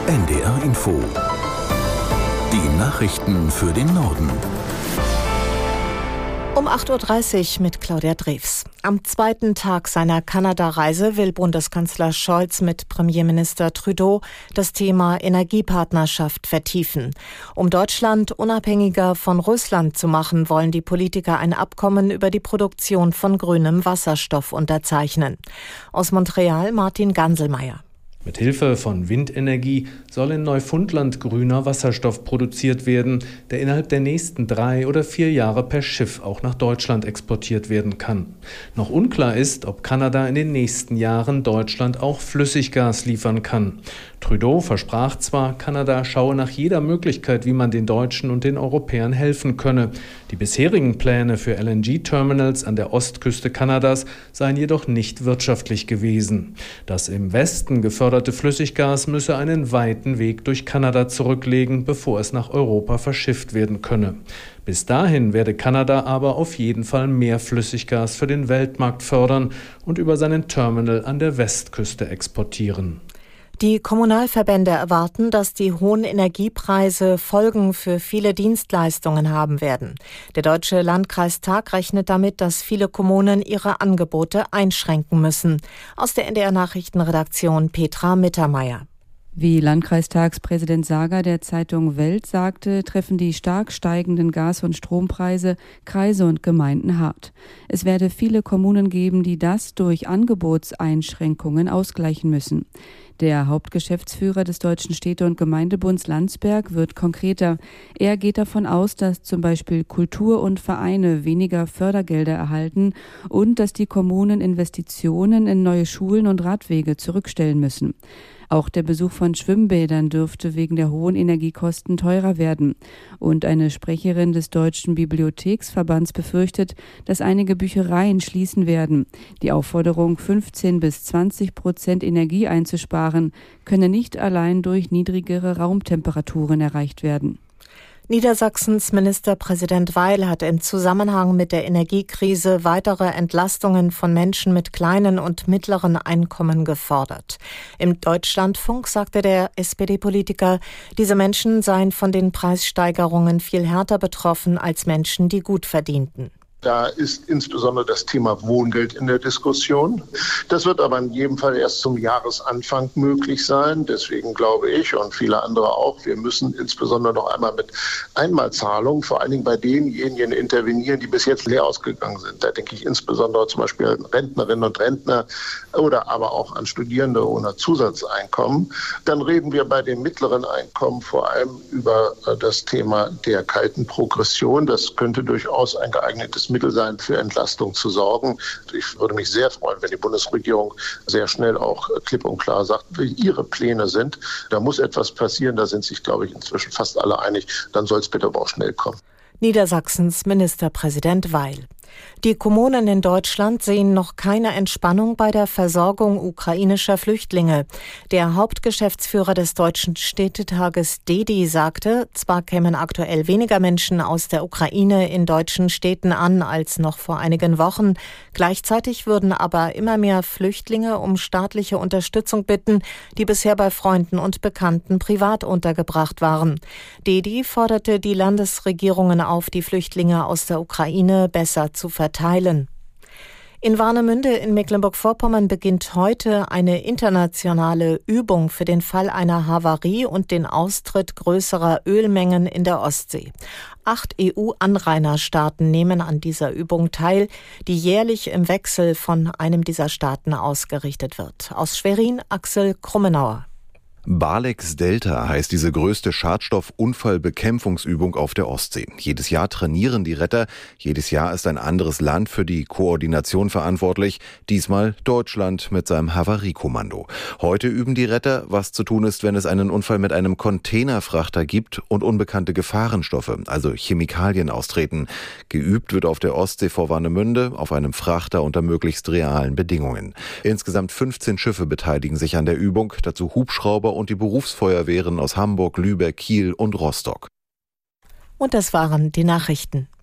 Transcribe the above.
NDR Info. Die Nachrichten für den Norden. Um 8.30 Uhr mit Claudia Drews. Am zweiten Tag seiner Kanada-Reise will Bundeskanzler Scholz mit Premierminister Trudeau das Thema Energiepartnerschaft vertiefen. Um Deutschland unabhängiger von Russland zu machen, wollen die Politiker ein Abkommen über die Produktion von grünem Wasserstoff unterzeichnen. Aus Montreal Martin Ganselmeier. Mit Hilfe von Windenergie soll in Neufundland grüner Wasserstoff produziert werden, der innerhalb der nächsten 3 oder 4 Jahre per Schiff auch nach Deutschland exportiert werden kann. Noch unklar ist, ob Kanada in den nächsten Jahren Deutschland auch Flüssiggas liefern kann. Trudeau versprach zwar, Kanada schaue nach jeder Möglichkeit, wie man den Deutschen und den Europäern helfen könne. Die bisherigen Pläne für LNG-Terminals an der Ostküste Kanadas seien jedoch nicht wirtschaftlich gewesen. Das im Westen geförderte Flüssiggas müsse einen weiten Weg durch Kanada zurücklegen, bevor es nach Europa verschifft werden könne. Bis dahin werde Kanada aber auf jeden Fall mehr Flüssiggas für den Weltmarkt fördern und über seinen Terminal an der Westküste exportieren. Die Kommunalverbände erwarten, dass die hohen Energiepreise Folgen für viele Dienstleistungen haben werden. Der Deutsche Landkreistag rechnet damit, dass viele Kommunen ihre Angebote einschränken müssen. Aus der NDR-Nachrichtenredaktion Petra Mittermeier. Wie Landkreistagspräsident Sager der Zeitung Welt sagte, treffen die stark steigenden Gas- und Strompreise Kreise und Gemeinden hart. Es werde viele Kommunen geben, die das durch Angebotseinschränkungen ausgleichen müssen. Der Hauptgeschäftsführer des Deutschen Städte- und Gemeindebunds Landsberg wird konkreter. Er geht davon aus, dass zum Beispiel Kultur und Vereine weniger Fördergelder erhalten und dass die Kommunen Investitionen in neue Schulen und Radwege zurückstellen müssen. Auch der Besuch von Schwimmbädern dürfte wegen der hohen Energiekosten teurer werden. Und eine Sprecherin des Deutschen Bibliotheksverbands befürchtet, dass einige Büchereien schließen werden. Die Aufforderung, 15-20% Energie einzusparen, könne nicht allein durch niedrigere Raumtemperaturen erreicht werden. Niedersachsens Ministerpräsident Weil hat im Zusammenhang mit der Energiekrise weitere Entlastungen von Menschen mit kleinen und mittleren Einkommen gefordert. Im Deutschlandfunk sagte der SPD-Politiker, diese Menschen seien von den Preissteigerungen viel härter betroffen als Menschen, die gut verdienten. Da ist insbesondere das Thema Wohngeld in der Diskussion. Das wird aber in jedem Fall erst zum Jahresanfang möglich sein. Deswegen glaube ich und viele andere auch, wir müssen insbesondere noch einmal mit Einmalzahlungen, vor allen Dingen bei denjenigen intervenieren, die bis jetzt leer ausgegangen sind. Da denke ich insbesondere zum Beispiel an Rentnerinnen und Rentner oder aber auch an Studierende ohne Zusatzeinkommen. Dann reden wir bei den mittleren Einkommen vor allem über das Thema der kalten Progression. Das könnte durchaus ein geeignetes Mittel sein, für Entlastung zu sorgen. Ich würde mich sehr freuen, wenn die Bundesregierung sehr schnell auch klipp und klar sagt, wie ihre Pläne sind. Da muss etwas passieren, da sind sich, glaube ich, inzwischen fast alle einig. Dann soll es bitte aber auch schnell kommen. Niedersachsens Ministerpräsident Weil. Die Kommunen in Deutschland sehen noch keine Entspannung bei der Versorgung ukrainischer Flüchtlinge. Der Hauptgeschäftsführer des Deutschen Städtetages DEDI sagte, zwar kämen aktuell weniger Menschen aus der Ukraine in deutschen Städten an als noch vor einigen Wochen. Gleichzeitig würden aber immer mehr Flüchtlinge um staatliche Unterstützung bitten, die bisher bei Freunden und Bekannten privat untergebracht waren. DEDI forderte die Landesregierungen auf, die Flüchtlinge aus der Ukraine besser zu verteilen. In Warnemünde in Mecklenburg-Vorpommern beginnt heute eine internationale Übung für den Fall einer Havarie und den Austritt größerer Ölmengen in der Ostsee. 8 EU-Anrainerstaaten nehmen an dieser Übung teil, die jährlich im Wechsel von einem dieser Staaten ausgerichtet wird. Aus Schwerin Axel Krummenauer. Balex Delta heißt diese größte Schadstoffunfallbekämpfungsübung auf der Ostsee. Jedes Jahr trainieren die Retter. Jedes Jahr ist ein anderes Land für die Koordination verantwortlich. Diesmal Deutschland mit seinem Havariekommando. Heute üben die Retter, was zu tun ist, wenn es einen Unfall mit einem Containerfrachter gibt und unbekannte Gefahrenstoffe, also Chemikalien, austreten. Geübt wird auf der Ostsee vor Warnemünde auf einem Frachter unter möglichst realen Bedingungen. Insgesamt 15 Schiffe beteiligen sich an der Übung, dazu Hubschrauber und die Berufsfeuerwehren aus Hamburg, Lübeck, Kiel und Rostock. Und das waren die Nachrichten.